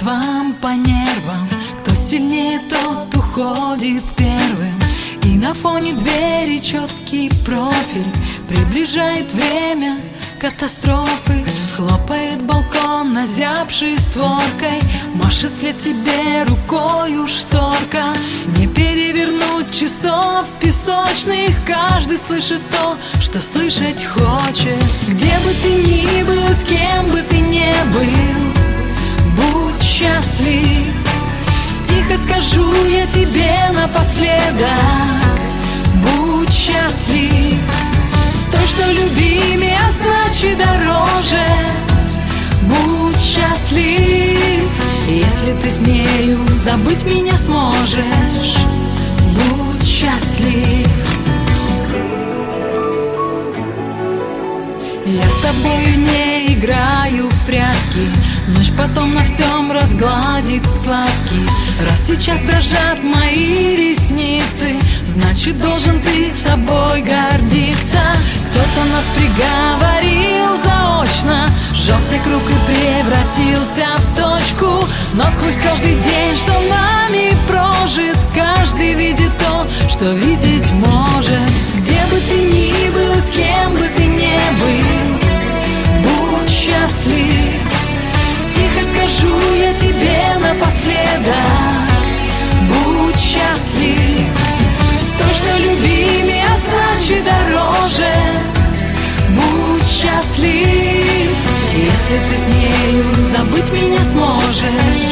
вам по нервам. Кто сильнее, тот уходит первым. И на фоне двери четкий профиль приближает время катастрофы. Хлопает балкон, озябший створкой, машет след тебе рукою шторка. Не перевернуть часов песочных, каждый слышит то, что слышать хочет. Где бы ты ни был, с кем бы ты не был, будь счастлив. Тихо скажу я тебе напоследок, будь счастлив. С той, что любимее, а значит дороже, будь счастлив. Если ты с нею забыть меня сможешь, будь счастлив. Я с тобою не играю в прятки, ночь потом на всем разгладит складки. Раз сейчас дрожат мои ресницы, значит должен ты собой гордиться. Кто-то нас приговорил заочно, сжался круг и превратился в точку. Но сквозь каждый день, что нами прожит, каждый видит то, что видеть может. Где бы ты ни был, с кем бы ты не был, будь счастлив. Тихо скажу я тебе напоследок, будь счастлив. С той, что любимее, а значит дороже, будь счастлив. Если ты с нею забыть меня сможешь,